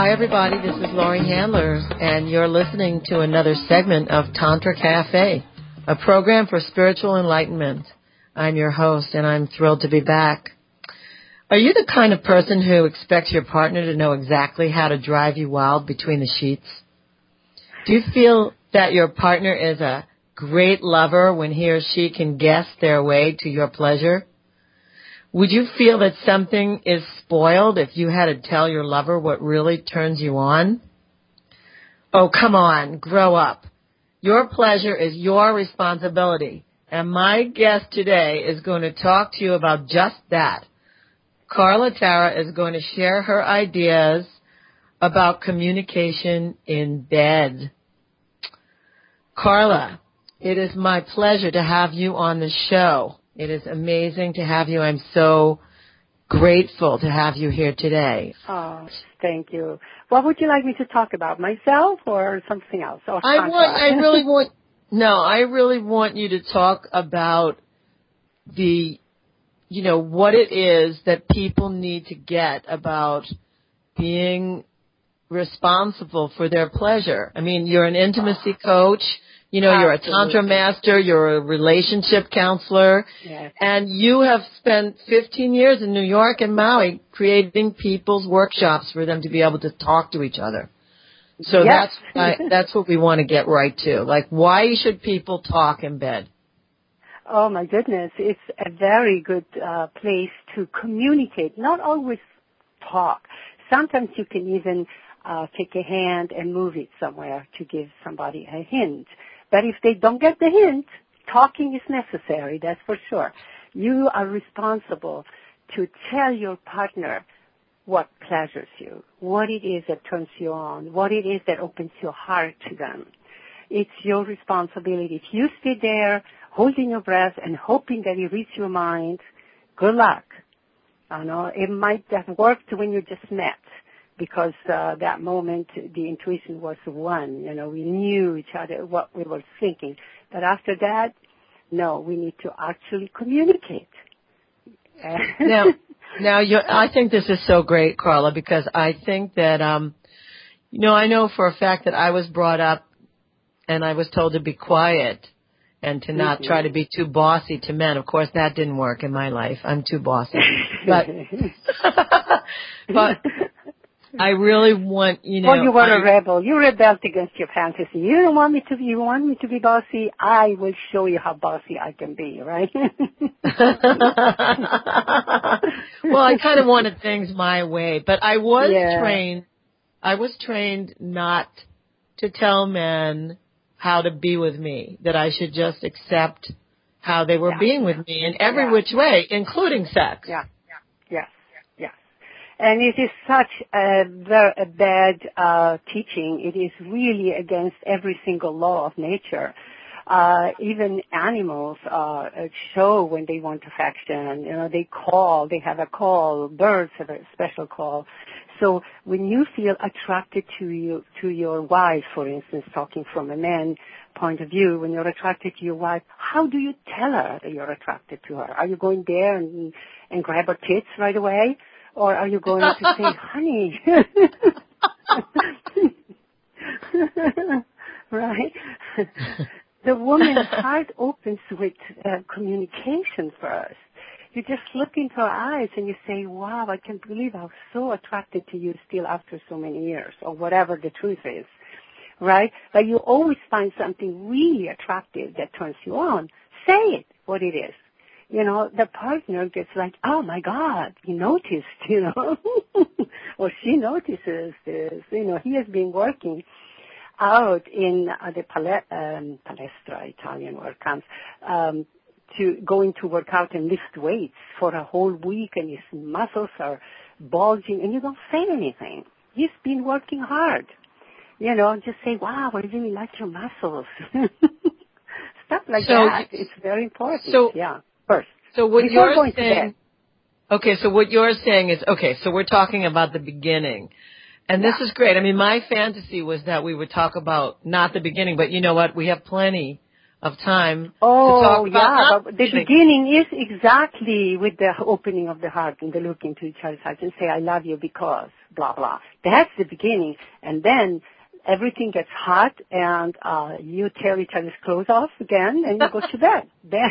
Hi, everybody. This is Laurie Handler, and you're listening to another segment of Tantra Cafe, a program for spiritual enlightenment. I'm your host, and I'm thrilled to be back. Are you the kind of person who expects your partner to know exactly how to drive you wild between the sheets? Do you feel that your partner is a great lover when he or she can guess their way to your pleasure? Would you feel that something is spoiled if you had to tell your lover what really turns you on? Oh, come on, grow up. Your pleasure is your responsibility, and my guest today is going to talk to you about just that. Carla Tara is going to share her ideas about communication in bed. Carla, it is my pleasure to have you on the show. It is amazing to have you. I'm so grateful to have you here today. Oh, thank you. What would you like me to talk about, myself or something else? Or I really want you to talk about what it is that people need to get about being responsible for their pleasure. I mean, you're an intimacy coach. You're a Tantra master, you're a relationship counselor, yes. And you have spent 15 years in New York and Maui creating people's workshops for them to be able to talk to each other. So yes. that's what we want to get right to. Like, why should people talk in bed? Oh, my goodness. It's a very good place to communicate, not always talk. Sometimes you can even take a hand and move it somewhere to give somebody a hint. But if they don't get the hint, talking is necessary, that's for sure. You are responsible to tell your partner what pleasures you, what it is that turns you on, what it is that opens your heart to them. It's your responsibility. If you sit there holding your breath and hoping that it reads your mind, good luck. It might have worked when you just met, because that moment the intuition was one. We knew each other, what we were thinking. But after that, no, we need to actually communicate. Now, I think this is so great, Carla, because I think that, I know for a fact that I was brought up and I was told to be quiet and to not try to be too bossy to men. Of course, that didn't work in my life. I'm too bossy. But I really want, Well, you were a rebel. You rebelled against your fantasy. You want me to be bossy? I will show you how bossy I can be, right? Well, I kind of wanted things my way, but I was trained not to tell men how to be with me, that I should just accept how they were being with me in every which way, including sex. Yeah. And it is such a bad teaching. It is really against every single law of nature. Even animals show when they want affection. They call. They have a call. Birds have a special call. So when you feel attracted to your wife, for instance, talking from a man point of view, when you're attracted to your wife, how do you tell her that you're attracted to her? Are you going there and grab her tits right away? Or are you going to say, honey? Right? The woman's heart opens with communication first. You just look into her eyes and you say, wow, I can't believe I'm so attracted to you still after so many years, or whatever the truth is. Right? But you always find something really attractive that turns you on. Say it, what it is. The partner gets like, oh my God, he noticed, or she notices this, he has been working out in the palestra, Italian word comes, going to work out and lift weights for a whole week, and his muscles are bulging, and you don't say anything. He's been working hard. Just say, wow, I really like your muscles. Stuff like that. It's very important. First. So what you're saying, so what you're saying is, so we're talking about the beginning. And this is great. I mean, my fantasy was that we would talk about not the beginning, but you know what? We have plenty of time Oh, to talk about yeah, not but the feeling. beginning is exactly with the opening of the heart and the look into each other's eyes and say, I love you because, blah, blah. That's the beginning. And then everything gets hot and you tear each other's clothes off again and you go to bed.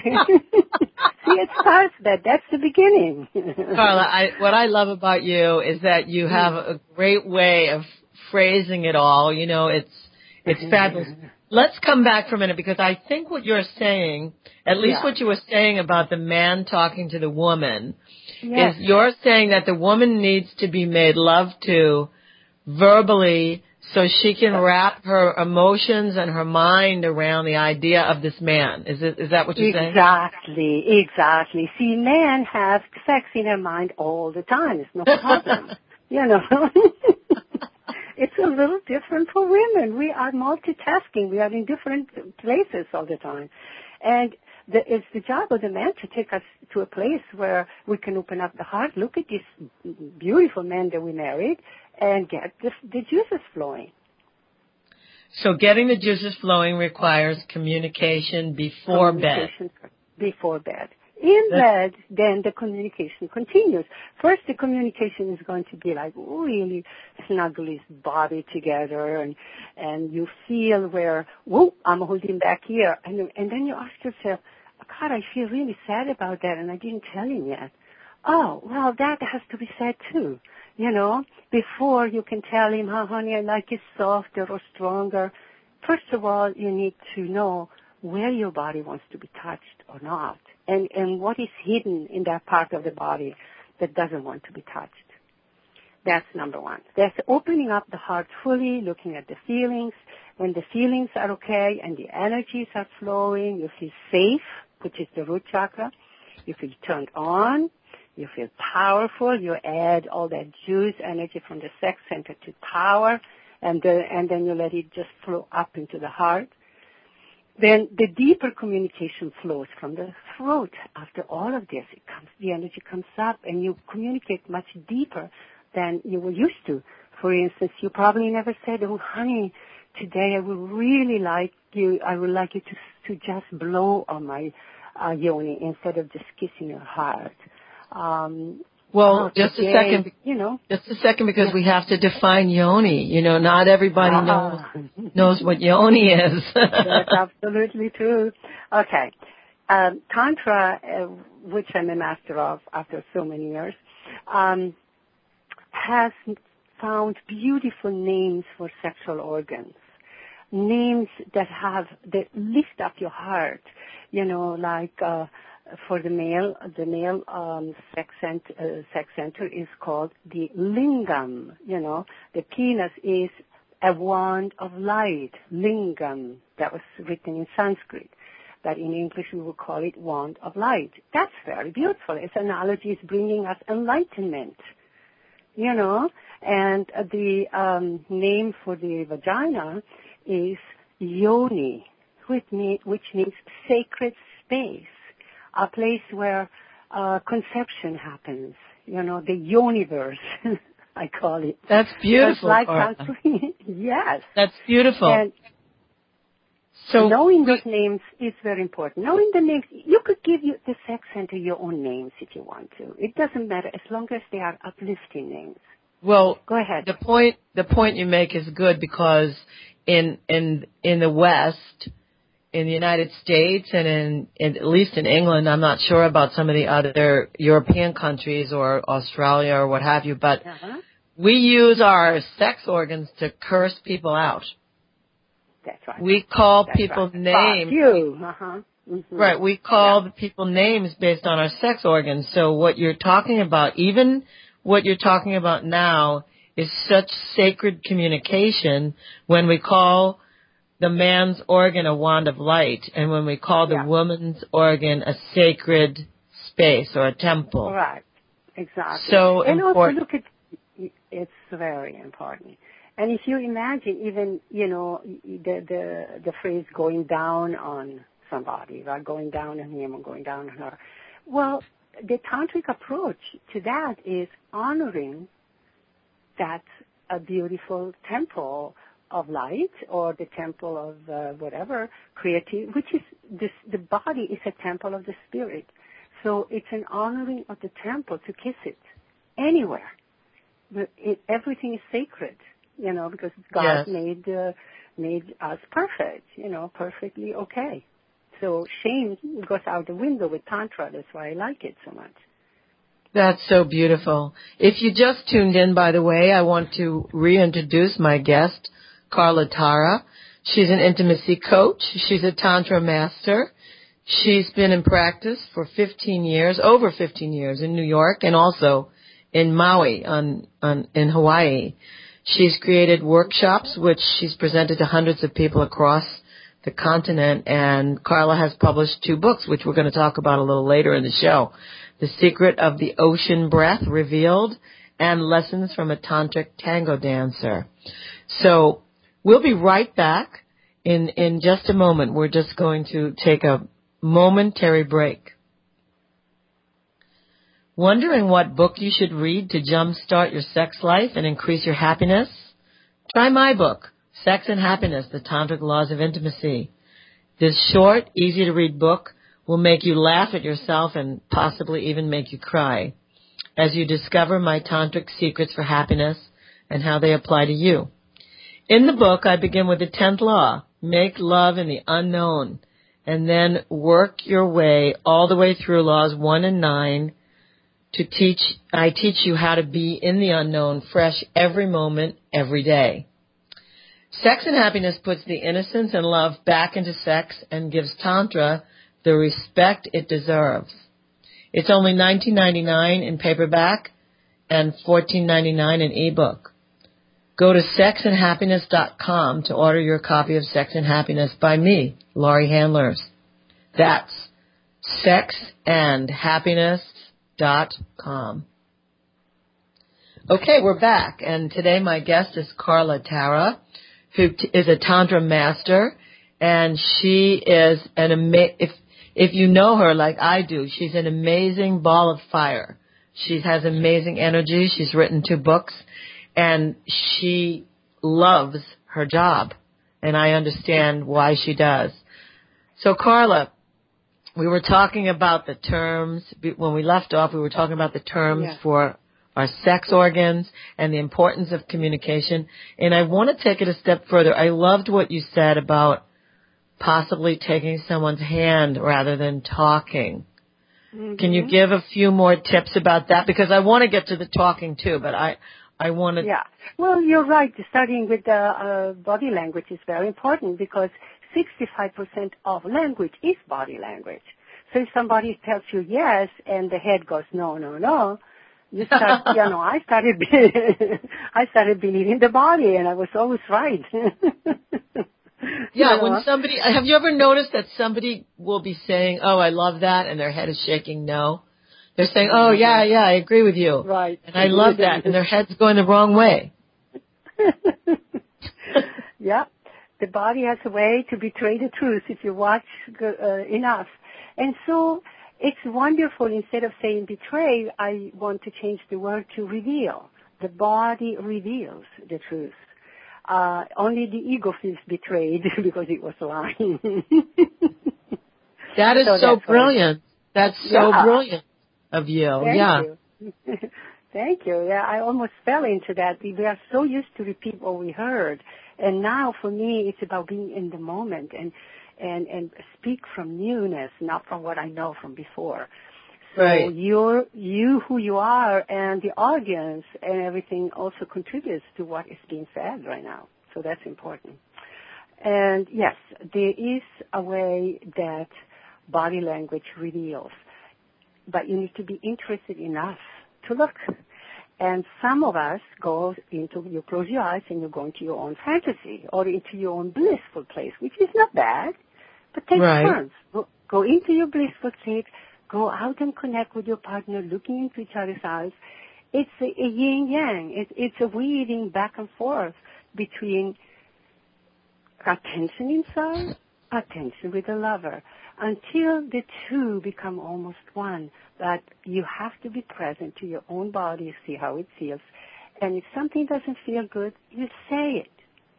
See, it starts that. That's the beginning. Carla, what I love about you is that you have a great way of phrasing it all. You know, it's fabulous. Let's come back for a minute because I think what you're saying, at least what you were saying about the man talking to the woman, is you're saying that the woman needs to be made love to verbally so she can wrap her emotions and her mind around the idea of this man. Is that what you're saying? Exactly. See, men have sex in their mind all the time. It's no problem. You know. It's a little different for women. We are multitasking. We are in different places all the time. And it's the job of the man to take us to a place where we can open up the heart, look at this beautiful man that we married, and get the juices flowing. So getting the juices flowing requires communication before bed. Before bed. In bed, then the communication continues. First, the communication is going to be like really snuggle his body together, and you feel where, whoa, I'm holding back here. And then you ask yourself, God, I feel really sad about that, and I didn't tell him yet. Oh, well, that has to be said too. You know, before you can tell him, oh, honey, I like it softer or stronger. First of all, you need to know where your body wants to be touched or not, and what is hidden in that part of the body that doesn't want to be touched. That's number one. That's opening up the heart fully, looking at the feelings. When the feelings are okay and the energies are flowing, you feel safe, which is the root chakra. You feel turned on. You feel powerful. You add all that juice energy from the sex center to power, and then you let it just flow up into the heart. Then the deeper communication flows from the throat. After all of this, the energy comes up, and you communicate much deeper than you were used to. For instance, you probably never said, "Oh, honey, today I would really like you. I would like you to just blow on my yoni instead of just kissing your heart." Just a second. Just a second, because we have to define yoni. You know, not everybody knows what yoni is. That's absolutely true. Okay. Tantra, which I'm a master of after so many years, has found beautiful names for sexual organs. Names that lift up your heart. You know, like for the male sex center is called the lingam. You know, the penis is a wand of light, lingam. That was written in Sanskrit. But in English we would call it wand of light. That's very beautiful. Its analogy is bringing us enlightenment. You know, and the name for the vagina is yoni, which means sacred space, a place where conception happens. You know, the yoniverse, I call it. That's beautiful. Yes. That's beautiful. And so knowing those names is very important. Knowing the names, you could give the sex center your own names if you want to. It doesn't matter as long as they are uplifting names. Well, go ahead. The point you make is good, because in the West, in the United States, and at least in England, I'm not sure about some of the other European countries or Australia or what have you, but we use our sex organs to curse people out. That's right. We call people names. Fuck you. Mm-hmm. Right. We call people names based on our sex organs. So what you're talking about, even what you're talking about now, is such sacred communication when we call the man's organ a wand of light, and when we call the woman's organ a sacred space or a temple. Right. Exactly. So and important. Also look at, it's very important. And if you imagine even, you know, the phrase going down on somebody, right? Going down on him or going down on her. Well, the tantric approach to that is honoring that a beautiful temple of light or the temple of whatever, creative, which is the body is a temple of the spirit. So it's an honoring of the temple to kiss it anywhere. Everything is sacred, because God made us perfect, perfectly okay. So shame goes out the window with Tantra. That's why I like it so much. That's so beautiful. If you just tuned in, by the way, I want to reintroduce my guest, Carla Tara. She's an intimacy coach. She's a Tantra master. She's been in practice for over 15 years in New York and also in Maui in Hawaii. She's created workshops which she's presented to hundreds of people across the continent, and Carla has published 2 books, which we're going to talk about a little later in the show. The Secret of the Ocean Breath Revealed, and Lessons from a Tantric Tango Dancer. So we'll be right back in just a moment. We're just going to take a momentary break. Wondering what book you should read to jumpstart your sex life and increase your happiness? Try my book, Sex and Happiness, The Tantric Laws of Intimacy. This short, easy-to-read book will make you laugh at yourself and possibly even make you cry as you discover my tantric secrets for happiness and how they apply to you. In the book, I begin with the 10th law, make love in the unknown, and then work your way all the way through laws 1 and 9 I teach you how to be in the unknown, fresh every moment, every day. Sex and Happiness puts the innocence and love back into sex and gives Tantra the respect it deserves. It's only $19.99 in paperback and $14.99 in ebook. Go to sexandhappiness.com to order your copy of Sex and Happiness by me, Laurie Handlers. That's sexandhappiness.com. Okay, we're back, and today my guest is Carla Tara, who is a Tantra master, and she is if you know her like I do, she's an amazing ball of fire. She has amazing energy. She's written 2 books, and she loves her job, and I understand why she does. So, Carla, we were talking about the terms. When we left off, we were talking about the terms for our sex organs and the importance of communication, and I want to take it a step further. I loved what you said about possibly taking someone's hand rather than talking. Mm-hmm. Can you give a few more tips about that? Because I want to get to the talking too, but I want to... Yeah. Well, you're right. Starting with the body language is very important because 65% of language is body language. So if somebody tells you yes and the head goes no, no, no, you start, I started believing the body and I was always right. Yeah, when somebody, have you ever noticed that somebody will be saying, oh, I love that, and their head is shaking no? They're saying, oh, yeah, I agree with you. Right. And I love that, and their head's going the wrong way. Yeah. The body has a way to betray the truth if you watch enough. And so it's wonderful. Instead of saying betray, I want to change the word to reveal. The body reveals the truth. Only the ego feels betrayed because it was lying. That is so brilliant. That's so brilliant of you. Thank you. Thank you. Yeah, I almost fell into that. We are so used to repeat what we heard. And now for me, it's about being in the moment and speak from newness, not from what I know from before. So right. you who you are and the audience and everything also contributes to what is being said right now. So that's important. And yes, there is a way that body language reveals, but you need to be interested enough to look. And some of us you close your eyes and you go into your own fantasy or into your own blissful place, which is not bad, but take turns. Go into your blissful state. Go out and connect with your partner, looking into each other's eyes. It's a yin-yang. It's a weaving back and forth between attention inside, attention with the lover, until the two become almost one. But you have to be present to your own body, see how it feels. And if something doesn't feel good, you say it.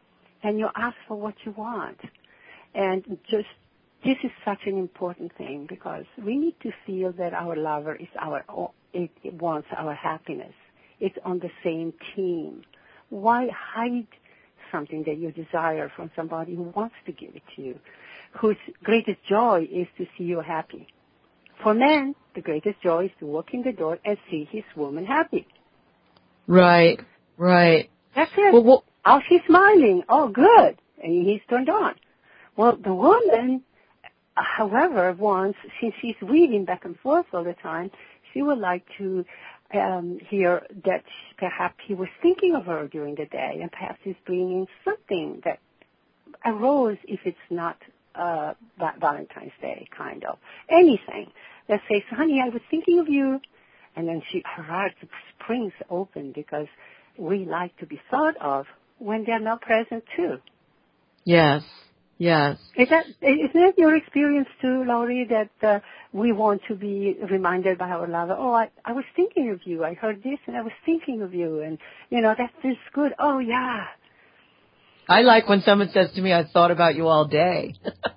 and you ask for what you want. And just, this is such an important thing because we need to feel that our lover is it wants our happiness. It's on the same team. Why hide something that you desire from somebody who wants to give it to you, whose greatest joy is to see you happy? For men, the greatest joy is to walk in the door and see his woman happy. Right. That's it. Well, oh, she's smiling. Oh, good. And he's turned on. Well, the woman, however, wants, since she's reading back and forth all the time, she would like to hear that perhaps he was thinking of her during the day, and perhaps he's bringing something that arose if it's not Valentine's Day, kind of. Anything that says, honey, I was thinking of you. And then her heart springs open because we like to be thought of when they're not present too. Yes. Isn't that your experience too, Laurie, that we want to be reminded by our lover, oh, I was thinking of you. I heard this and I was thinking of you. And, that feels good. Oh, yeah. I like when someone says to me, I thought about you all day.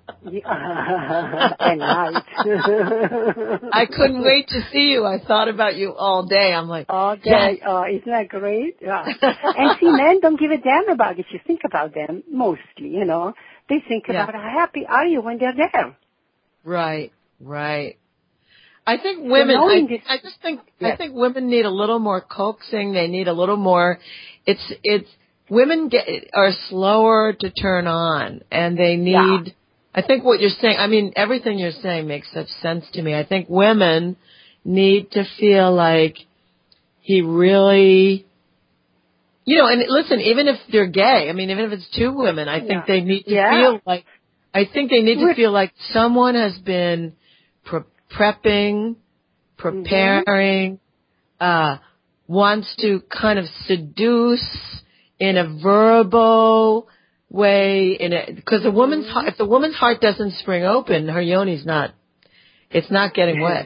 And night. I couldn't wait to see you. I thought about you all day. I'm like, all day. Yes. Oh, isn't that great? Yeah. And see, men don't give a damn about if you think about them, mostly, They think about how happy are you when they're there. Right. I think women, I think women need a little more coaxing. They need a little more, women are slower to turn on, and they need, I think what you're saying, I mean, everything you're saying makes such sense to me. I think women need to feel like he really, and listen, even if they're gay, I mean, even if it's two women, I think they need to feel like someone has been preparing, wants to kind of seduce in a verbal way, because if the woman's heart doesn't spring open, her yoni's it's not getting wet.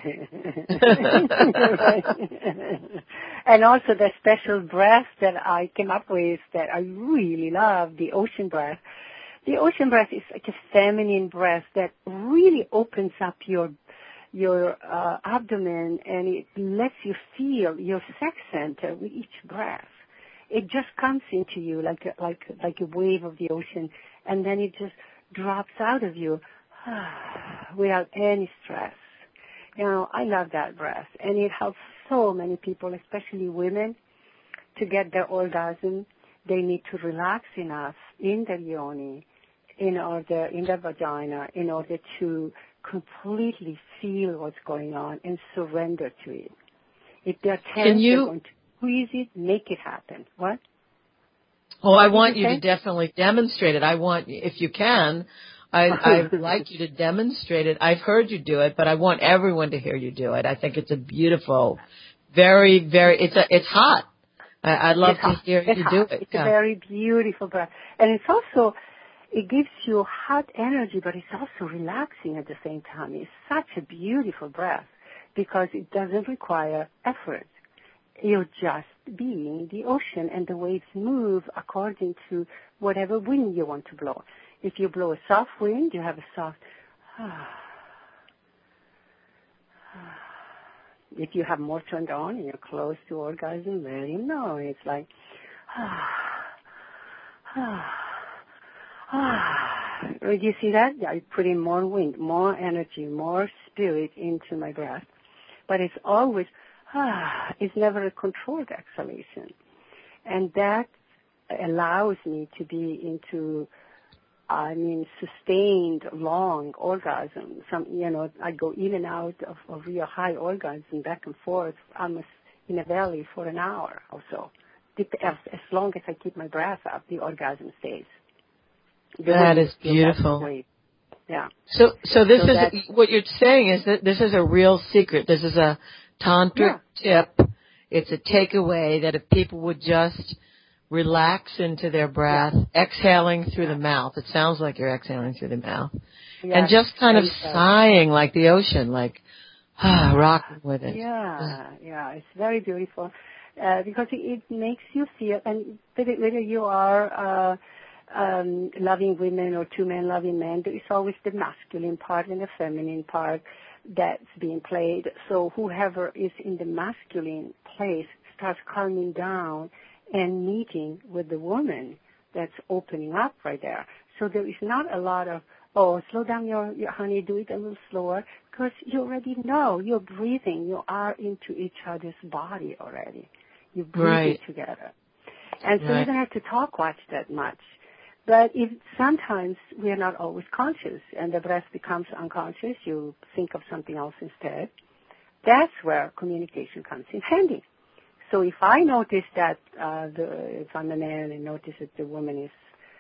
And also the special breath that I came up with that I really love, the ocean breath. The ocean breath is like a feminine breath that really opens up your abdomen, and it lets you feel your sex center with each breath. It just comes into you like a wave of the ocean, and then it just drops out of you without any stress. I love that breath, and it helps so many people, especially women, to get their orgasm. They need to relax enough in their yoni, in their vagina, in order to completely feel what's going on and surrender to it. If they're tense, they're going to squeeze it, make it happen. What? Oh, I want you to definitely demonstrate it. I want, if you can, I'd like you to demonstrate it. I've heard you do it, but I want everyone to hear you do it. I think it's a beautiful, very, very, it's hot. I'd love to hear you do it. It's a very beautiful breath. And it's also, it gives you hot energy, but it's also relaxing at the same time. It's such a beautiful breath because it doesn't require effort. You're just being the ocean, and the waves move according to whatever wind you want to blow. If you blow a soft wind, you have a soft If you have more turned on and you're close to orgasm, let him know. It's like you see that? I put in more wind, more energy, more spirit into my breath. But it's always, it's never a controlled exhalation. And that allows me to be into, sustained, long orgasm. I go in and out of real high orgasm, back and forth, almost in a valley for an hour or so. As long as I keep my breath up, the orgasm stays. That is beautiful. Yeah. So what you're saying is that this is a real secret. This is a tantric tip. It's a takeaway that if people would just relax into their breath, exhaling through the mouth. It sounds like you're exhaling through the mouth. Yes, and just kind of sighing like the ocean, like rocking with it. Yeah, it's very beautiful because it makes you feel, and whether you are loving women or two men loving men, there is always the masculine part and the feminine part that's being played. So whoever is in the masculine place starts calming down and meeting with the woman that's opening up right there. So there is not a lot of, oh, slow down your honey, do it a little slower, because you already know, you're breathing, you are into each other's body already. You're breathing together. And so you don't have to talk much that much. But if sometimes we are not always conscious and the breath becomes unconscious, you think of something else instead, that's where communication comes in handy. So if I notice that, if I'm a man and notice that the woman is,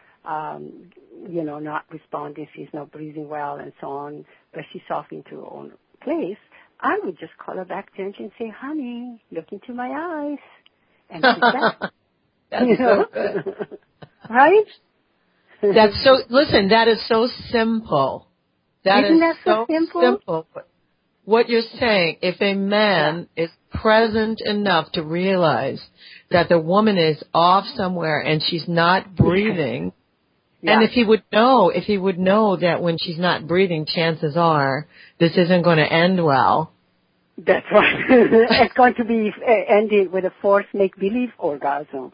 not responding, she's not breathing well and so on, but she's off into her own place, I would just call her back gently and say, honey, look into my eyes. And she's back. That's so good. Right? Listen, that is so simple. Isn't that so simple. What you're saying, if a man is present enough to realize that the woman is off somewhere and she's not breathing, and if he would know that when she's not breathing, chances are this isn't going to end well. That's right. It's going to be ended with a forced make-believe orgasm.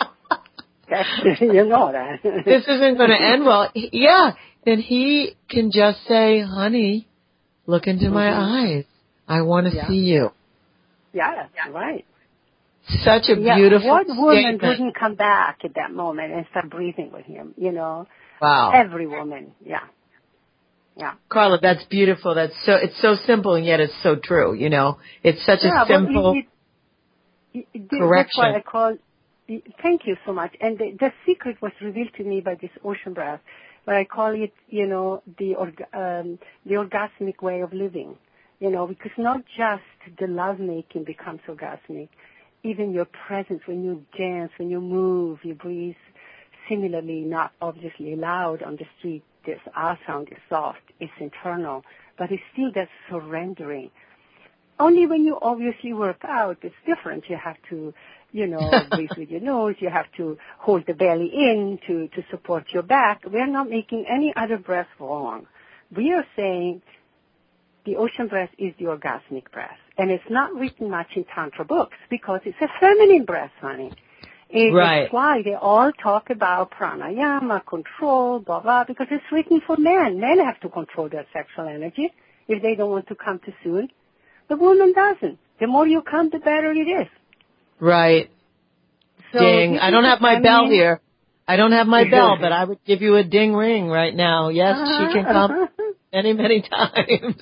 You know that. This isn't going to end well. Then he can just say, honey, look into my eyes. I want to see you. Yeah, right. Such a beautiful What woman statement. wouldn't come back at that moment and start breathing with him, Wow. Every woman, yeah. Carla, that's beautiful. It's so simple and yet it's so true, It's such a simple correction. That's why I call. Thank you so much. And the secret was revealed to me by this ocean breath, but I call it, the orgasmic way of living, because not just the lovemaking becomes orgasmic, even your presence when you dance, when you move, you breathe similarly, not obviously loud on the street. This our sound is soft, it's internal, but it's still that surrendering. Only when you obviously work out, it's different. You have to, breathe with your nose. You have to hold the belly in to support your back. We're not making any other breath wrong. We are saying the ocean breath is the orgasmic breath. And it's not written much in Tantra books because it's a feminine breath, honey. That's why they all talk about pranayama, control, blah, blah, because it's written for men. Men have to control their sexual energy if they don't want to come too soon. The woman doesn't. The more you come, the better it is. Right. So ding. I don't have my bell here. I don't have my bell, but I would give you a ding ring right now. Yes, she can come many, many times.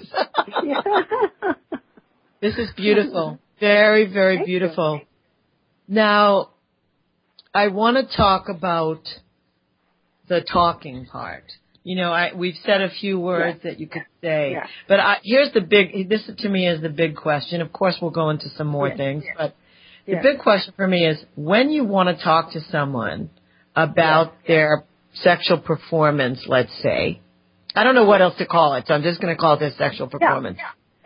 This is beautiful. Very, very beautiful. Now, I want to talk about the talking part. We've said a few words that you could say, but here's this to me is the big question. Of course, we'll go into some more things, but the big question for me is when you want to talk to someone about their sexual performance, let's say. I don't know what else to call it, so I'm just going to call it their sexual performance.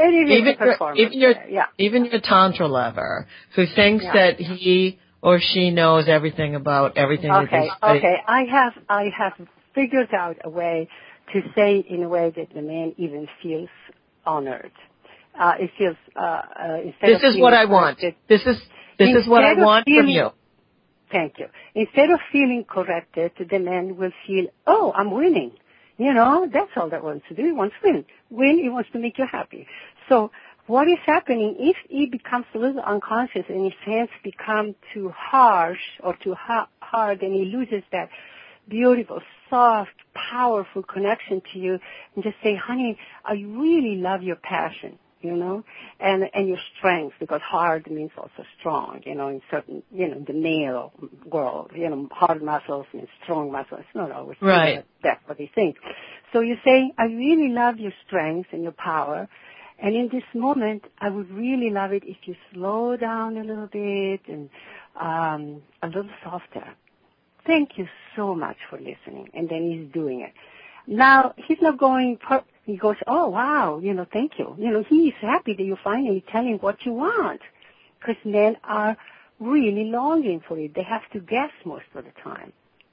Even your Tantra lover who thinks that he or she knows everything about everything that they study. Okay, I have figured out a way to say it in a way that the man even feels honored. It feels instead this is what I want. This is what I want from you. Thank you. Instead of feeling corrected, the man will feel, oh, I'm winning. That's all that wants to do. He wants to win. He wants to make you happy. So what is happening if he becomes a little unconscious and his hands become too harsh or too hard and he loses that beautiful, soft, powerful connection to you and just say, honey, I really love your passion, and your strength, because hard means also strong, in certain, the male world, hard muscles means strong muscles. It's not always true, but that's what they think. So you say, I really love your strength and your power, and in this moment, I would really love it if you slow down a little bit and a little softer. Thank you so much for listening. And then he's doing it. Now, he's not going, he goes, oh, wow, thank you. He's happy that you finally tell him what you want. Because men are really longing for it. They have to guess most of the time.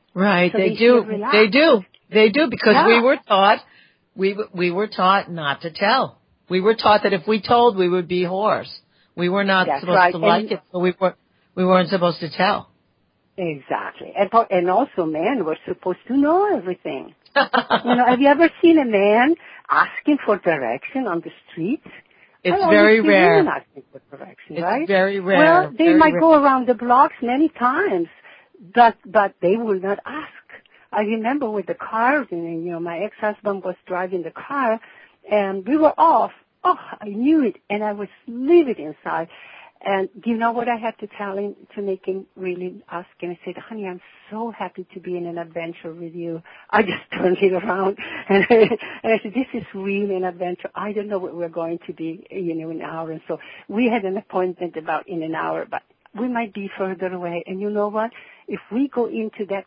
Right, So they feel do. relaxed. They do because Yeah. we were taught not to tell. We were taught that if we told, we would be whores. We were not That's supposed right. to like it, so we weren't supposed to tell. Exactly. And also men were supposed to know everything. Have you ever seen a man asking for direction on the street? It's I very always see rare. women asking for direction, It's right? very rare. Well, they very might rare. go around the blocks many times, but they will not ask. I remember with the cars, and my ex-husband was driving the car, and we were off. Oh, I knew it, and I was livid inside. And do you know what I had to tell him to make him really ask? And I said, honey, I'm so happy to be in an adventure with you. I just turned it around and I said, this is really an adventure. I don't know what we're going to be, in an hour. And so we had an appointment about in an hour, but we might be further away. And you know what? If we go into that,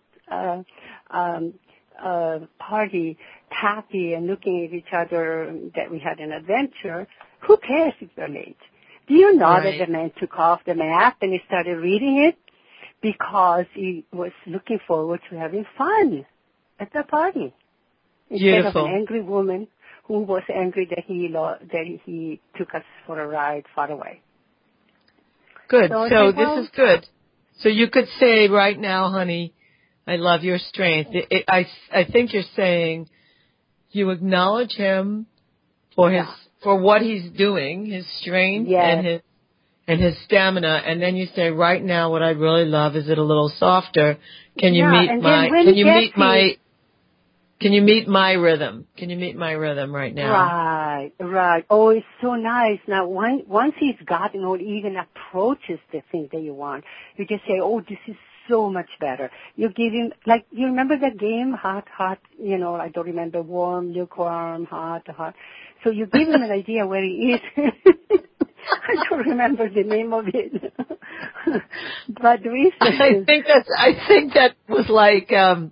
party happy and looking at each other that we had an adventure, who cares if we're late? Do you know Right. that the man took off the map and he started reading it because he was looking forward to having fun at the party instead Beautiful. of an angry woman who was angry that he took us for a ride far away. Good. So well, this is good. So you could say right now, honey, I love your strength. I think you're saying you acknowledge him for what he's doing, his strength Yes. and his stamina, and then you say, right now, what I really love is it a little softer. Can you meet my rhythm? Can you meet my rhythm right now? Right. Oh, it's so nice. Now, once he's gotten or even approaches the thing that you want, you just say, oh, this is so much better. You give him, like, you remember that game, hot, I don't remember, warm, lukewarm, hot. So you give him an idea where he is. I don't remember the name of it. But the reason I think that was like,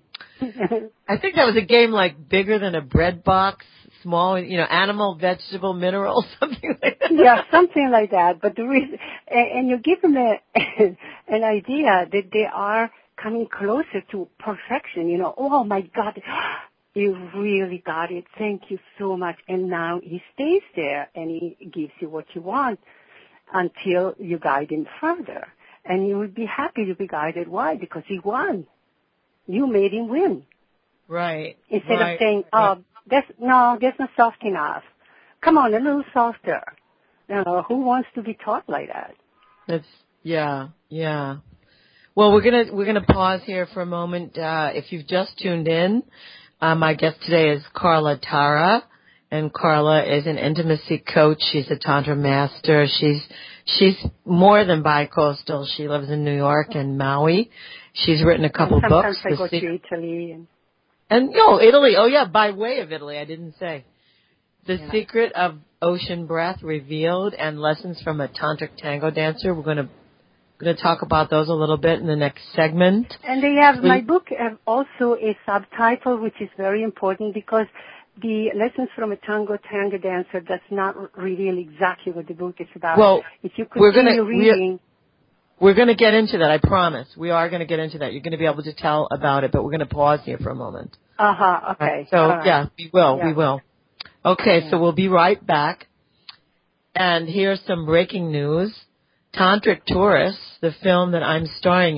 I think that was a game like bigger than a bread box, small, animal, vegetable, mineral, something like that. Yeah, something like that. But the reason, and you give them an idea that they are coming closer to perfection. Oh my God, you really got it. Thank you so much. And now he stays there and he gives you what you want until you guide him further. And you would be happy to be guided. Why? Because he won. You made him win. Right. Instead of saying, that's not soft enough. Come on, a little softer. Who wants to be taught like that? Yeah. Well, we're gonna pause here for a moment. If you've just tuned in, my guest today is Carla Tara, and Carla is an intimacy coach. She's a tantra master. She's more than bi-coastal. She lives in New York and Maui. She's written a couple books. Sometimes I go to Italy. Italy. Oh yeah, by way of Italy, I didn't say. The Secret of Ocean Breath Revealed and Lessons from a Tantric Tango Dancer. We're going to talk about those a little bit in the next segment. And they have my book have also a subtitle, which is very important because the Lessons from a Tango Dancer does not reveal exactly what the book is about. Well, if you continue reading. We're going to get into that, I promise. We are going to get into that. You're going to be able to tell about it, but we're going to pause here for a moment. Okay. So, right. yeah, we will. Okay, so we'll be right back. And here's some breaking news. Tantric Tourists, the film that I'm starring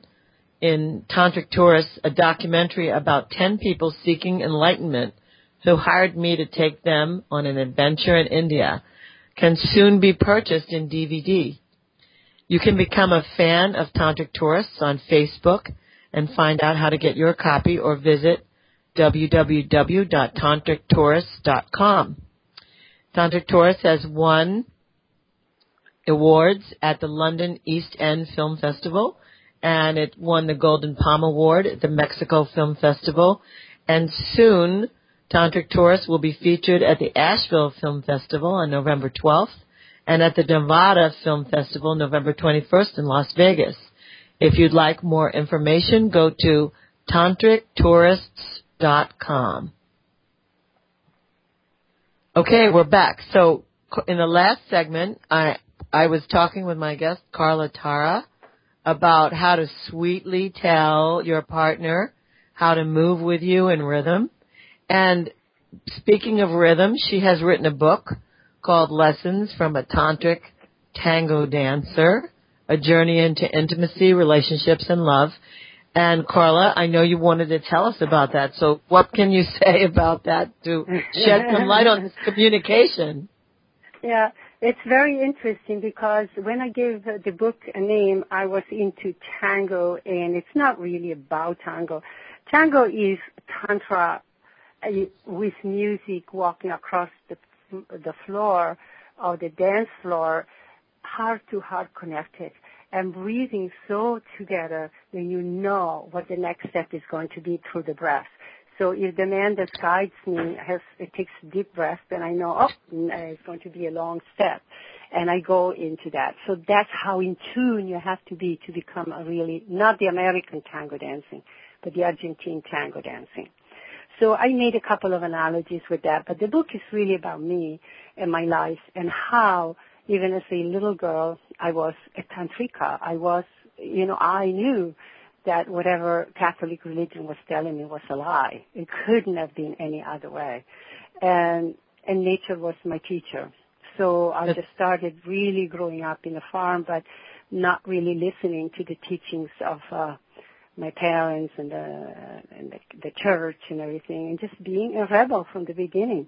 in Tantric Tourists, a documentary about 10 people seeking enlightenment who hired me to take them on an adventure in India, can soon be purchased in DVD. You can become a fan of Tantric Tourists on Facebook and find out how to get your copy or visit www.tantrictourists.com. Tantric Tourists has won awards at the London East End Film Festival, and it won the Golden Palm Award at the Mexico Film Festival. And soon, Tantric Tourists will be featured at the Asheville Film Festival on November 12th and at the Nevada Film Festival November 21st in Las Vegas. If you'd like more information, go to tantrictourists.com. Okay, we're back. So in the last segment, I was talking with my guest, Carla Tara, about how to sweetly tell your partner how to move with you in rhythm. And speaking of rhythm, she has written a book called Lessons from a Tantric Tango Dancer, A Journey into Intimacy, Relationships, and Love. And Carla, I know you wanted to tell us about that. So what can you say about that to shed some light on communication? Yeah, it's very interesting because when I gave the book a name, I was into tango, and it's not really about tango. Tango is tantra with music walking across the floor or the dance floor, heart to heart connected, and breathing so together that you know what the next step is going to be through the breath. So if the man that guides me takes deep breath, then I know, it's going to be a long step. And I go into that. So that's how in tune you have to be to become a really, not the American tango dancing, but the Argentine tango dancing. So I made a couple of analogies with that, but the book is really about me and my life and how, even as a little girl, I was a tantrika. I knew that whatever Catholic religion was telling me was a lie. It couldn't have been any other way. And nature was my teacher. So I just started really growing up in a farm, but not really listening to the teachings of my parents and the church and everything, and just being a rebel from the beginning.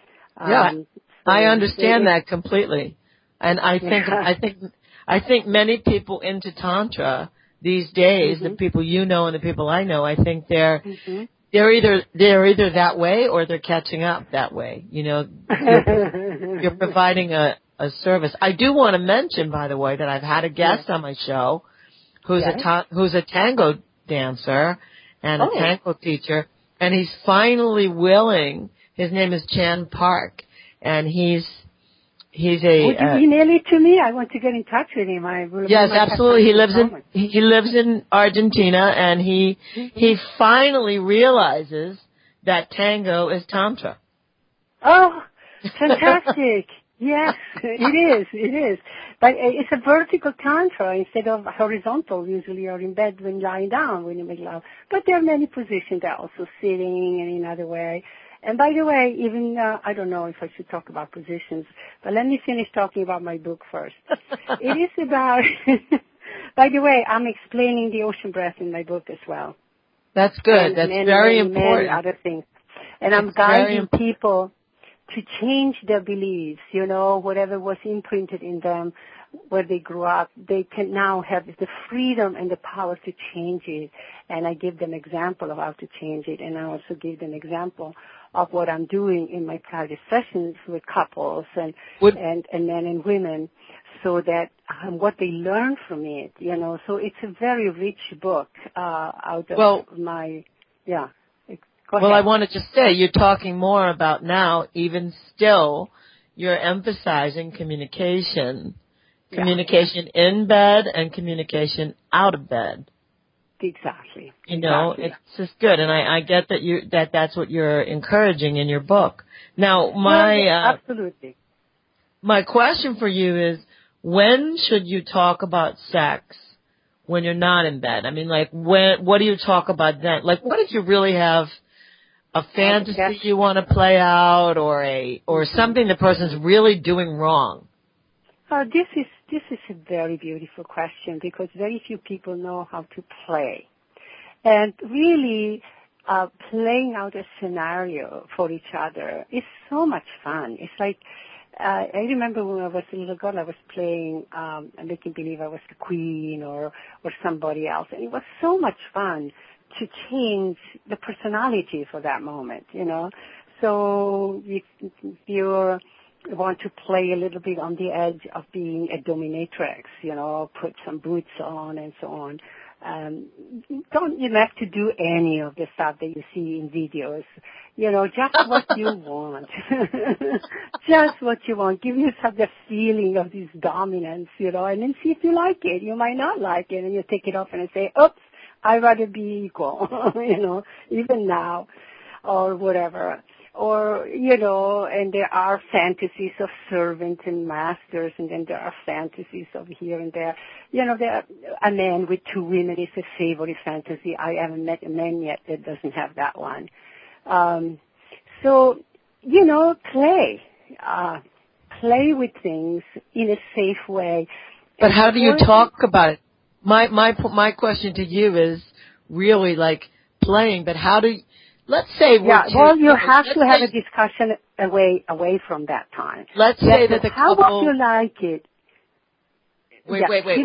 I understand that completely, and I think many people into Tantra these days, the people you know and the people I know, I think they're either that way or they're catching up that way. You know, you're providing a service. I do want to mention, by the way, that I've had a guest on my show who's a tango dancer and a tango teacher, and he's finally willing. His name is Chan Park, and he's a. Would you email it to me? I want to get in touch with him. Yes, absolutely. He lives in Argentina, and he finally realizes that tango is tantra. Oh, fantastic! Yes, it is. But it's a vertical tantra instead of horizontal. Usually you're in bed when lying down when you make love. But there are many positions. There are also sitting and in other way. And by the way, even, I don't know if I should talk about positions, but let me finish talking about my book first. It is about, by the way, I'm explaining the ocean breath in my book as well. That's good. That's very important. Many other things. And I'm guiding people to change their beliefs, whatever was imprinted in them where they grew up. They can now have the freedom and the power to change it. And I give them example of how to change it. And I also give them example of what I'm doing in my private sessions with couples and men and women, so that what they learn from it, So it's a very rich book Well, I wanted to say, you're talking more about now, even still, you're emphasizing communication in bed and communication out of bed. Exactly. It's just good, and I get that that's what you're encouraging in your book. Now, absolutely. My question for you is, when should you talk about sex when you're not in bed? I mean, what do you talk about then? Like, what if you really have a fantasy you want to play out, or something the person's really doing wrong? This is a very beautiful question, because very few people know how to play. And really, playing out a scenario for each other is so much fun. It's like, I remember when I was a little girl, I was playing, making believe I was the queen or somebody else. And it was so much fun to change the personality for that moment, So if you want to play a little bit on the edge of being a dominatrix, put some boots on and so on. Don't have to do any of the stuff that you see in videos. Just what you want. Just what you want. Give yourself the feeling of this dominance, and then see if you like it. You might not like it, and you take it off and say, oops, I'd rather be equal, even now, or whatever. or, you know, and there are fantasies of servants and masters, and then there are fantasies of here and there. You know, a man with two women is a favorite fantasy. I haven't met a man yet that doesn't have that one. So, you know, play with things in a safe way. But how do you talk about it? My question to you is really like playing, but how do you, let's say you have to have a discussion away from that time. Let's say that the couple. How would you like it? Wait.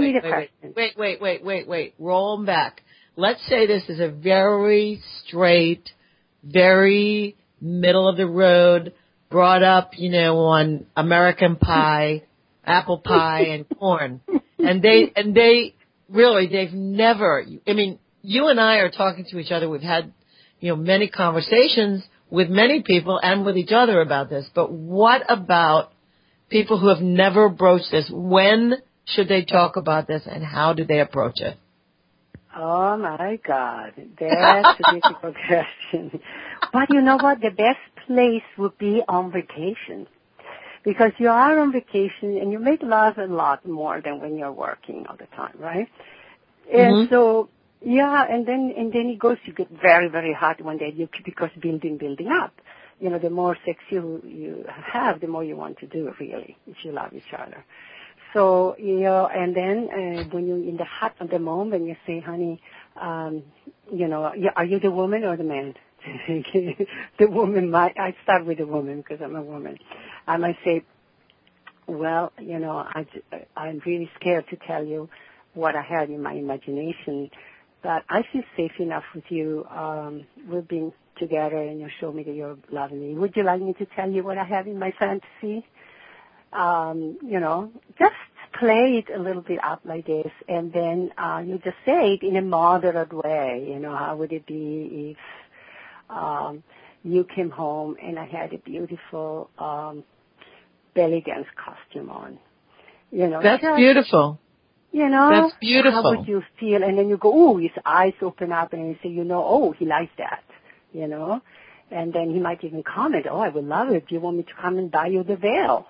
Roll them back. Let's say this is a very straight, very middle of the road, brought up, you know, on American pie, apple pie, and corn. And they really, they've never, I mean, you and I are talking to each other. We've had, you know, many conversations with many people and with each other about this. But what about people who have never broached this? When should they talk about this, and how do they approach it? Oh, my God. That's a difficult question. But you know what? The best place would be on vacation. Because you are on vacation and you make love a lot more than when you're working all the time, right? And so, yeah, and then it goes, you get very, very hot one day because building up. You know, the more sex you have, the more you want to do, really, if you love each other. So, you know, and then when you're in the hot of the moment, you say, honey, you know, are you the woman or the man? The woman I start with the woman because I'm a woman. I might say, well, you know, I'm really scared to tell you what I had in my imagination, but I feel safe enough with you. We've been together and you show me that you're loving me. Would you like me to tell you what I have in my fantasy? You know, just play it a little bit up like this, and then you just say it in a moderate way. You know, how would it be if you came home and I had a beautiful belly dance costume on? You know, that's beautiful. You know, that's beautiful. How would you feel? And then you go, oh, his eyes open up, and you say, you know, oh, he likes that. You know. And then he might even comment, oh, I would love it. Do you want me to come and buy you the veil?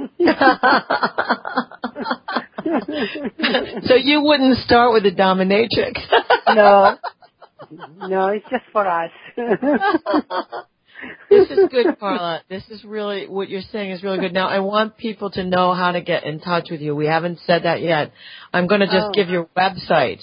So you wouldn't start with a dominatrix? No, it's just for us. This is good, Carla. This is really, what you're saying is really good. Now, I want people to know how to get in touch with you. We haven't said that yet. I'm going to just give your website,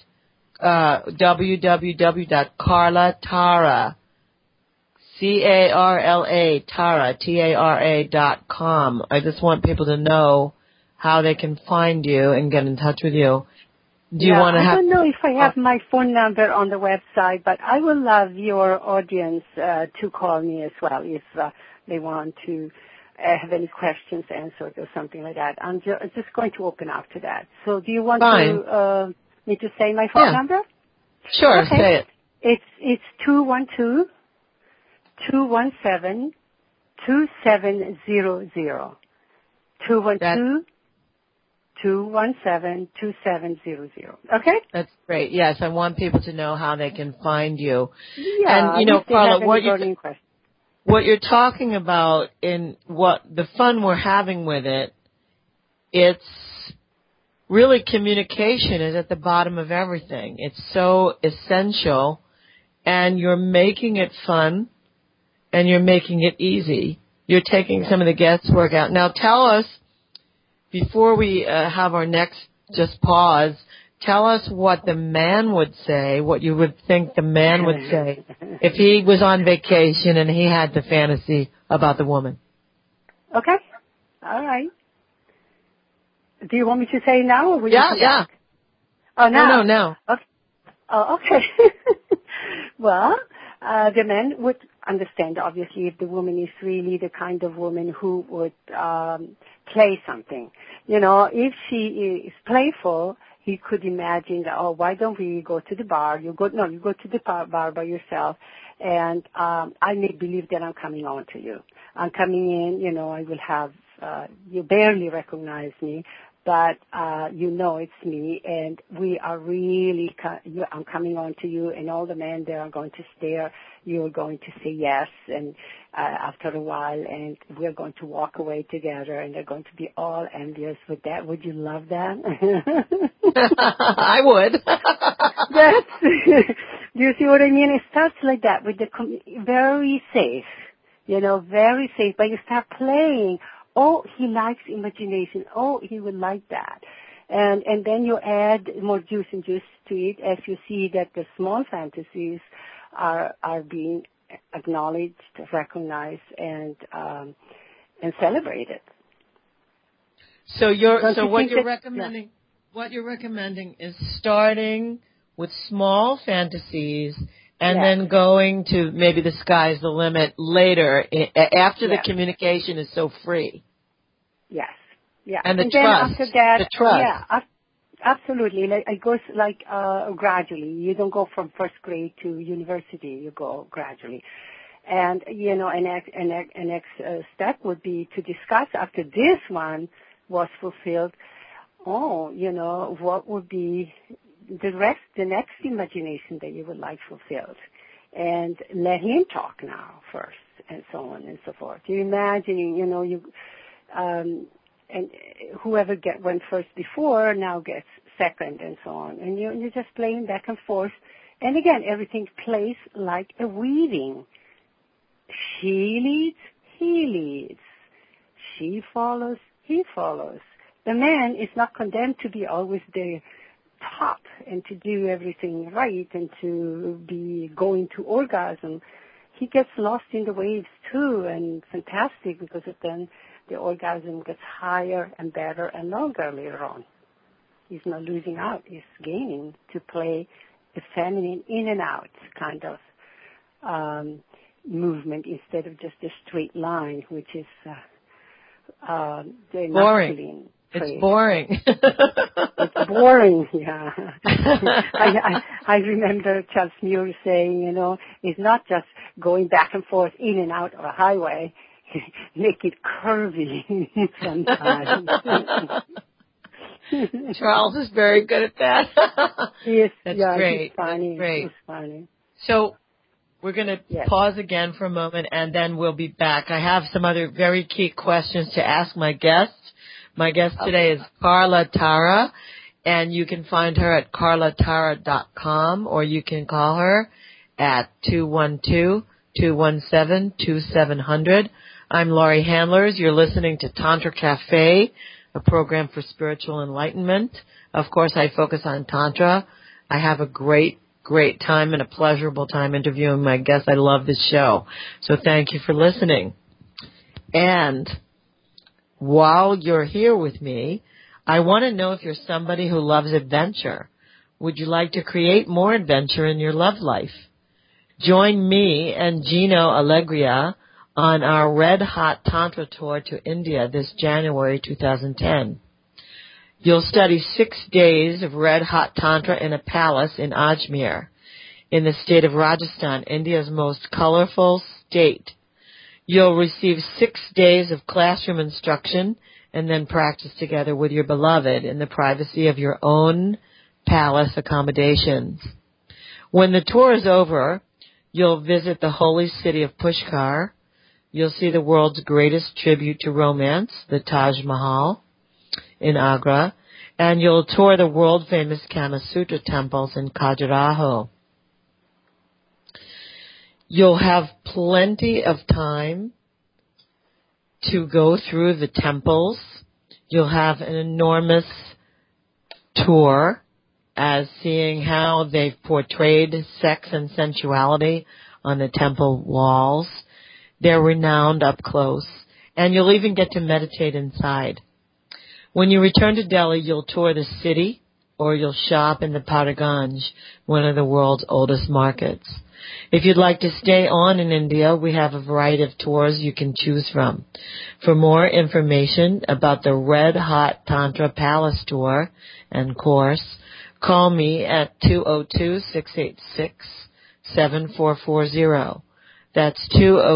www.carlatara, C-A-R-L-A, Tara, T-A-R-A.com. I just want people to know how they can find you and get in touch with you. Do you want to have... I don't know if I have my phone number on the website, but I would love your audience to call me as well if they want to have any questions answered or something like that. I'm just going to open up to that. So do you want me to say my phone number? Sure, okay. Say it. It's 217-217-2700. 217-2700. Okay? That's great. Yes, I want people to know how they can find you. Yeah, and, you know, Carla, what you're talking about in what the fun we're having with it, it's really communication is at the bottom of everything. It's so essential, and you're making it fun, and you're making it easy. You're taking some of the guesswork out. Now tell us, before we have our next just pause, tell us what the man would say, what you would think the man would say if he was on vacation and he had the fantasy about the woman. Okay. All right. Do you want me to say now or will you come back? Oh, now? No. Okay. Oh, okay. Well, the man would understand, obviously, if the woman is really the kind of woman who would play something. You know, if she is playful, he could imagine that, oh, why don't we go to the bar? You go to the bar by yourself, and I make believe that I'm coming on to you. I'm coming in, you know, I will have, you barely recognize me, but it's me, and we are really, I'm coming on to you, and all the men there are going to stare. You're going to say yes, and after a while, and we're going to walk away together, and they're going to be all envious with that. Would you love that? I would. Do you see what I mean? It starts like that with the very safe, very safe, but you start playing. Oh, he likes imagination. Oh, he would like that. And then you add more juice and juice to it as you see that the small fantasies are being acknowledged, recognized, and celebrated. So what you're recommending is starting with small fantasies and then going to maybe the sky's the limit later after the communication is so free. Yes. Yeah. And the then trust. After that, the trust. Yeah, absolutely. It goes gradually. You don't go from first grade to university. You go gradually. And, an next step would be to discuss after this one was fulfilled, what would be the next imagination that you would like fulfilled. And let him talk now first, and so on and so forth. You're imagining, and whoever went first before now gets second, and so on. And you're just playing back and forth. And again, everything plays like a weaving. She leads, he leads. She follows, he follows. The man is not condemned to be always the top and to do everything right and to be going to orgasm. He gets lost in the waves too, and fantastic, because then the orgasm gets higher and better and longer later on. He's not losing out, he's gaining to play the feminine in and out kind of movement instead of just a straight line, which is the masculine. It's boring. It's boring, yeah. I remember Charles Muir saying, it's not just going back and forth in and out of a highway. Make it curvy sometimes. Charles is very good at that. Yes, That's great. He's funny. That's great. He's funny. So we're going to pause again for a moment, and then we'll be back. I have some other very key questions to ask my guest. My guest today is Carla Tara, and you can find her at carlatara.com, or you can call her at 212-217-2700. I'm Laurie Handlers. You're listening to Tantra Cafe, a program for spiritual enlightenment. Of course, I focus on Tantra. I have a great time and a pleasurable time interviewing my guests. I love this show. So thank you for listening. And while you're here with me, I want to know if you're somebody who loves adventure. Would you like to create more adventure in your love life? Join me and Gino Allegria on our Red Hot Tantra tour to India this January 2010. You'll study 6 days of Red Hot Tantra in a palace in Ajmer, in the state of Rajasthan, India's most colorful state. You'll receive 6 days of classroom instruction and then practice together with your beloved in the privacy of your own palace accommodations. When the tour is over, you'll visit the holy city of Pushkar. You'll see the world's greatest tribute to romance, the Taj Mahal in Agra, and you'll tour the world-famous Kama Sutra temples in Khajuraho. You'll have plenty of time to go through the temples. You'll have an enormous tour as seeing how they've portrayed sex and sensuality on the temple walls. They're renowned up close, and you'll even get to meditate inside. When you return to Delhi, you'll tour the city, or you'll shop in the Paraganj, one of the world's oldest markets. If you'd like to stay on in India, we have a variety of tours you can choose from. For more information about the Red Hot Tantra Palace Tour and course, call me at 202-686-7440. That's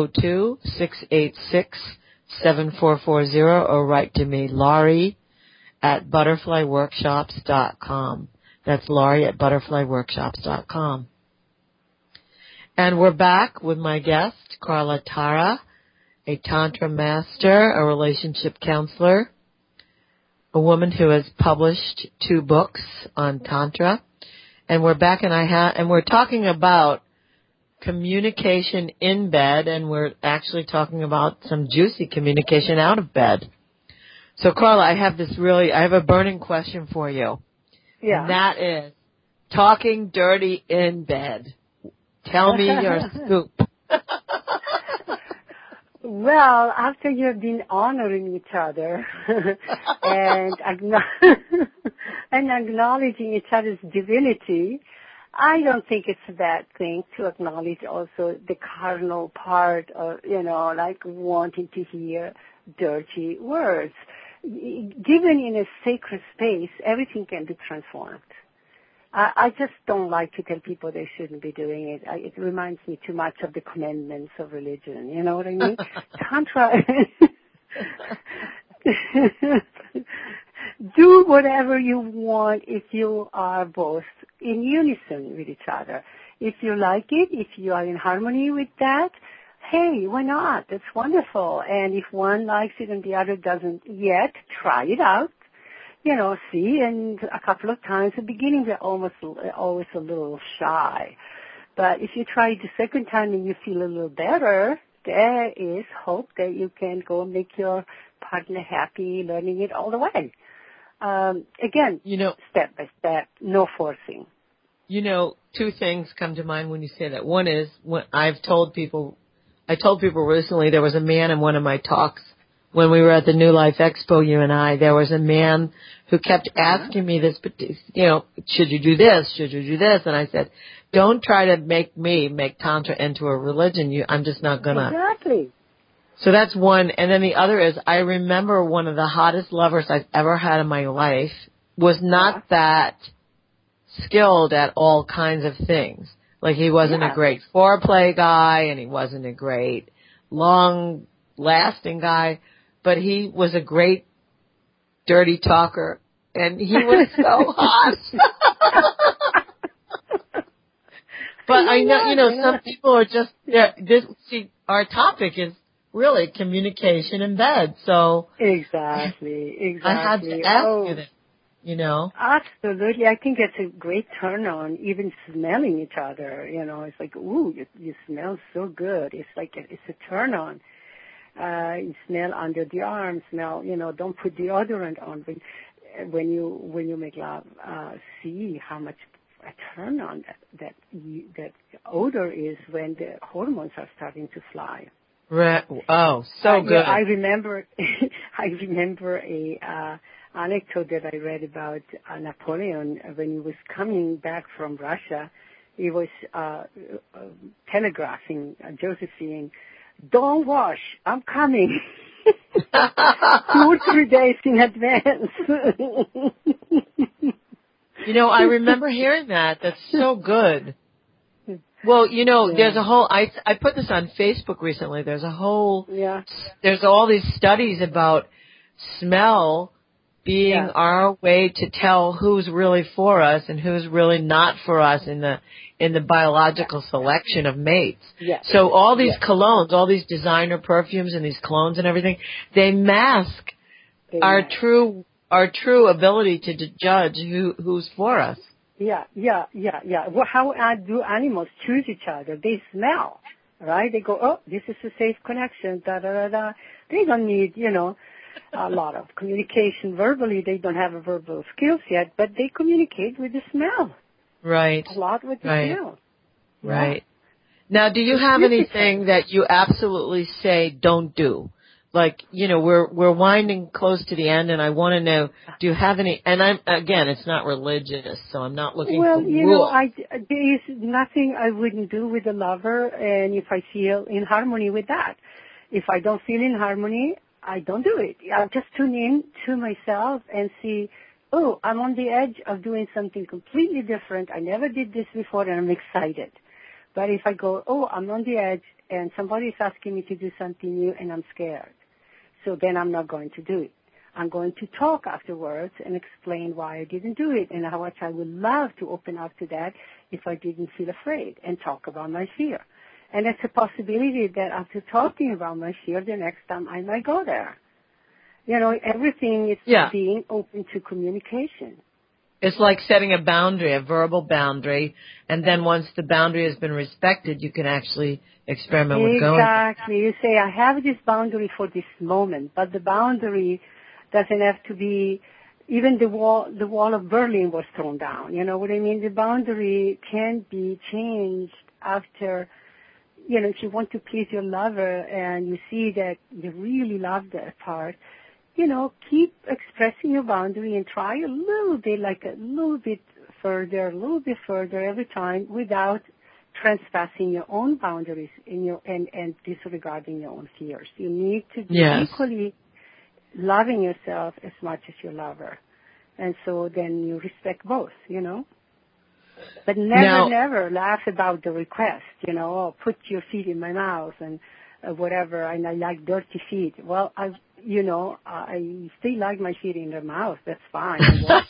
202-686-7440, or write to me, Laurie at butterflyworkshops.com. That's Laurie at butterflyworkshops.com. And we're back with my guest, Carla Tara, a Tantra master, a relationship counselor, a woman who has published 2 books on Tantra. And we're back, and we're talking about communication in bed, and we're actually talking about some juicy communication out of bed. So, Carla, I have a burning question for you. Yeah. And that is talking dirty in bed. Tell me your scoop. Well, after you've been honoring each other and acknowledging each other's divinity, I don't think it's a bad thing to acknowledge also the carnal part of, like wanting to hear dirty words. Given in a sacred space, everything can be transformed. I just don't like to tell people they shouldn't be doing it. It reminds me too much of the commandments of religion. You know what I mean? Tantra. Do whatever you want if you are both in unison with each other. If you like it, if you are in harmony with that, hey, why not? That's wonderful. And if one likes it and the other doesn't yet, try it out. See, and a couple of times. At the beginning, they're always a little shy. But if you try it the second time and you feel a little better, there is hope that you can go and make your partner happy, learning it all the way. Again, step by step, no forcing. 2 things come to mind when you say that. One is, I told people recently, there was a man in one of my talks when we were at the New Life Expo, you and I, there was a man who kept asking me this, but, should you do this? Should you do this? And I said, don't try to make Tantra into a religion. I'm just not gonna. Exactly. So that's one. And then the other is, I remember one of the hottest lovers I've ever had in my life was not that skilled at all kinds of things. Like, he wasn't a great foreplay guy, and he wasn't a great long-lasting guy, but he was a great dirty talker, and he was so hot. But I know, some people are just, our topic is really communication in bed, so. Exactly. I had to ask you that. Absolutely. I think it's a great turn on, even smelling each other. It's like, ooh, you smell so good. It's like, it's a turn on. You smell under the arm, don't put deodorant on. But when you make love, see how much a turn on that odor is when the hormones are starting to fly. Right. Oh, so good. I remember a anecdote that I read about Napoleon when he was coming back from Russia. He was telegraphing Josephine, "Don't wash, I'm coming." 2 or 3 days in advance. I remember hearing that. That's so good. Well, there's a whole, I put this on Facebook recently. There's all these studies about smell being our way to tell who's really for us and who's really not for us in the biological selection of mates. Yes. So all these colognes, all these designer perfumes and these clones and everything, they mask our true ability to judge who's for us. Yeah. Well, how do animals choose each other? They smell, right? They go, oh, this is a safe connection, da-da-da-da. They don't need, a lot of communication verbally. They don't have a verbal skills yet, but they communicate with the smell. Right. A lot with the smell. Right. Now, do you have anything that you absolutely say don't do? Like, we're winding close to the end, and I want to know, do you have any, and it's not religious, so I'm not looking for rules. There is nothing I wouldn't do with a lover, and if I feel in harmony with that. If I don't feel in harmony, I don't do it. I'll just tune in to myself and see, oh, I'm on the edge of doing something completely different. I never did this before, and I'm excited. But if I go, oh, I'm on the edge, and somebody's asking me to do something new, and I'm scared, so then I'm not going to do it. I'm going to talk afterwards and explain why I didn't do it and how much I would love to open up to that if I didn't feel afraid and talk about my fear. And it's a possibility that after talking about my fear, the next time I might go there. Everything is being open to communication. It's like setting a boundary, a verbal boundary, and then once the boundary has been respected, you can actually experiment with going. Exactly. You say, I have this boundary for this moment, but the boundary doesn't have to be, even the wall of Berlin was thrown down. You know what I mean? The boundary can be changed after, if you want to please your lover and you see that you really love that part, keep expressing your boundary and try a little bit further every time without trespassing your own boundaries and disregarding your own fears. You need to be equally loving yourself as much as your lover. And so then you respect both, But never laugh about the request, put your feet in my mouth and whatever, and I like dirty feet. Well, I still like my feet in their mouth. That's fine.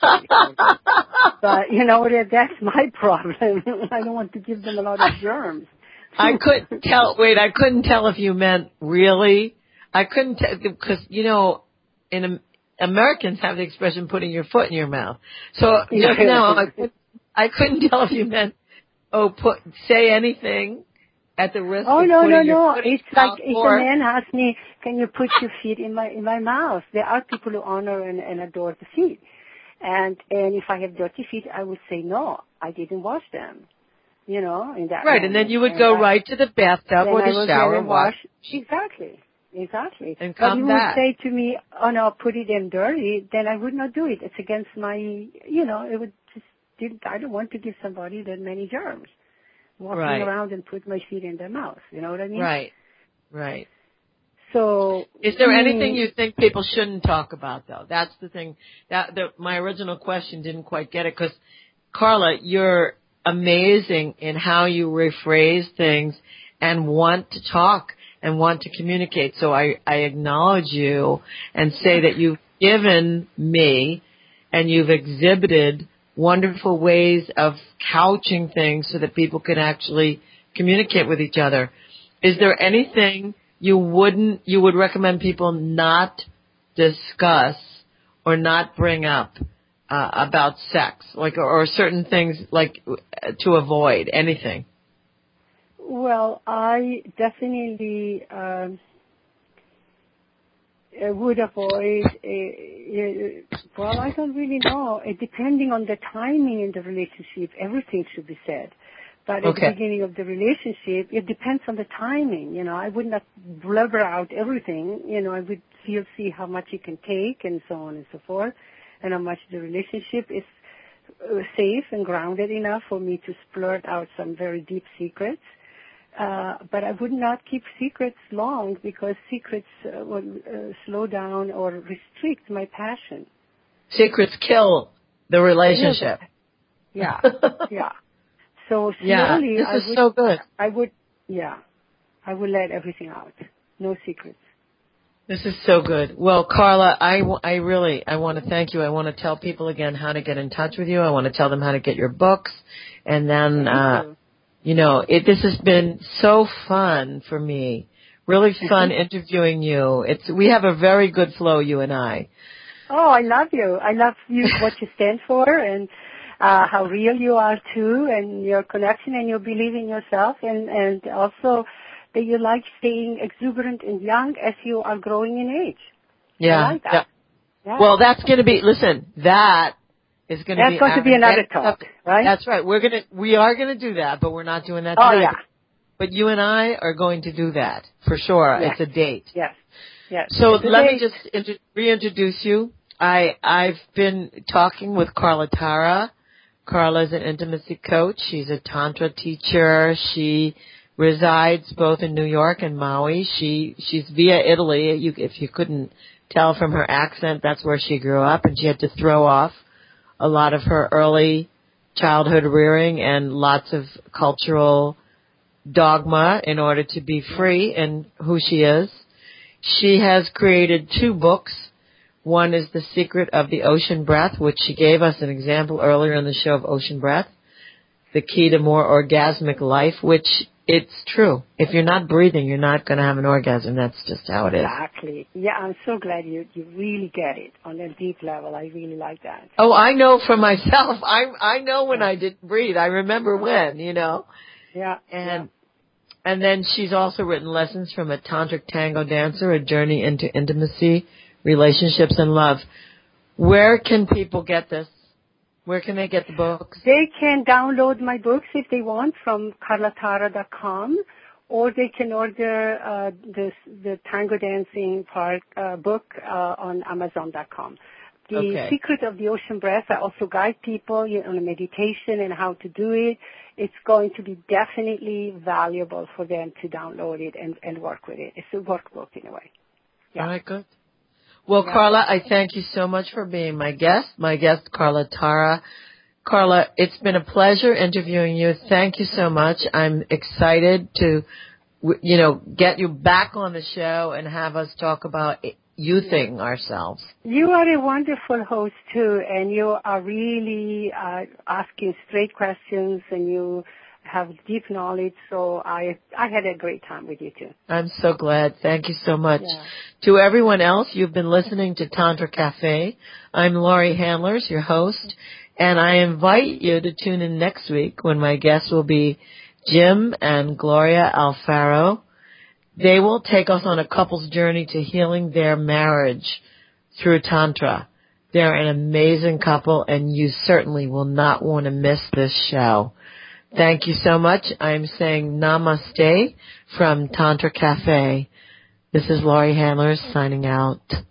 But, that's my problem. I don't want to give them a lot of germs. I couldn't tell if you meant really. I couldn't tell, because, Americans have the expression putting your foot in your mouth. So just now, I couldn't tell if you meant, say anything at the risk of no. It's like if a man asks me, can you put your feet in my mouth? There are people who honor and adore the feet. And if I have dirty feet, I would say, no, I didn't wash them. In that right, moment. and then you would go right to the bathtub or the shower and wash. Exactly. And but you back. would say to me, oh no, put it in dirty, then I would not do it. It's against my, it would I don't want to give somebody that many germs. Walking around and put my feet in their mouth. You know what I mean? Right. So, is there anything you think people shouldn't talk about, though? That's the thing. My original question didn't quite get it, because, Carla, you're amazing in how you rephrase things and want to talk and want to communicate. So I acknowledge you and say that you've given me and you've exhibited wonderful ways of couching things so that people can actually communicate with each other. Is there anything you would recommend people not discuss or not bring up about sex, or certain things to avoid? Anything? Well, I definitely would avoid. I don't really know. Depending on the timing in the relationship, everything should be said. But at the beginning of the relationship, it depends on the timing. I would not blubber out everything. I would see how much you can take and so on and so forth, and how much the relationship is safe and grounded enough for me to splurt out some very deep secrets. But I would not keep secrets long, because secrets will slow down or restrict my passion. Secrets kill the relationship. Yeah. So slowly, so good. I would let everything out. No secrets. This is so good. Well, Carla, I want to thank you. I want to tell people again how to get in touch with you. I want to tell them how to get your books. And then, this has been so fun for me. Really fun interviewing you. We have a very good flow, you and I. Oh, I love you. I love you, what you stand for, and how real you are too, and your connection and your belief in yourself, and also that you like staying exuberant and young as you are growing in age. Yeah. I like that. Yeah. Well, that's going to be, that is going to be. That's going to be another talk, right? That's right. We are going to do that, but we're not doing that tonight. Oh, yeah. But you and I are going to do that for sure. Yes. It's a date. Yes. So let me just reintroduce you. I've been talking with Carla Tara. Carla is an intimacy coach. She's a Tantra teacher. She resides both in New York and Maui. She's via Italy. If you couldn't tell from her accent, that's where she grew up, and she had to throw off a lot of her early childhood rearing and lots of cultural dogma in order to be free in who she is. She has created 2 books One is The Secret of the Ocean Breath, which she gave us an example earlier in the show of ocean breath. The Key to More Orgasmic Life, which it's true. If you're not breathing, you're not going to have an orgasm. That's just how it is. Exactly. Yeah, I'm so glad you really get it on a deep level. I really like that. Oh, I know for myself. I know when I didn't breathe. I remember when, Yeah. And then she's also written Lessons from a Tantric Tango Dancer, A Journey into Intimacy, Relationships, and Love. Where can people get this? Where can they get the books? They can download my books if they want from carlatara.com, or they can order the Tango Dancing book on Amazon.com. The Secret of the Ocean Breath, I also guide people on a meditation and how to do it. It's going to be definitely valuable for them to download it and work with it. It's a workbook in a way. Yeah. All right, good. Well, yeah. Carla, I thank you so much for being my guest, Carla Tara. Carla, it's been a pleasure interviewing you. Thank you so much. I'm excited to, get you back on the show and have us talk about youthing ourselves. You are a wonderful host, too, and you are really asking straight questions, and you have deep knowledge, so I had a great time with you, too. I'm so glad. Thank you so much. Yeah. To everyone else, you've been listening to Tantra Cafe. I'm Laurie Handlers, your host, and I invite you to tune in next week when my guests will be Jim and Gloria Alfaro. They will take us on a couple's journey to healing their marriage through Tantra. They're an amazing couple, and you certainly will not want to miss this show. Thank you so much. I'm saying namaste from Tantra Cafe. This is Laurie Handlers signing out.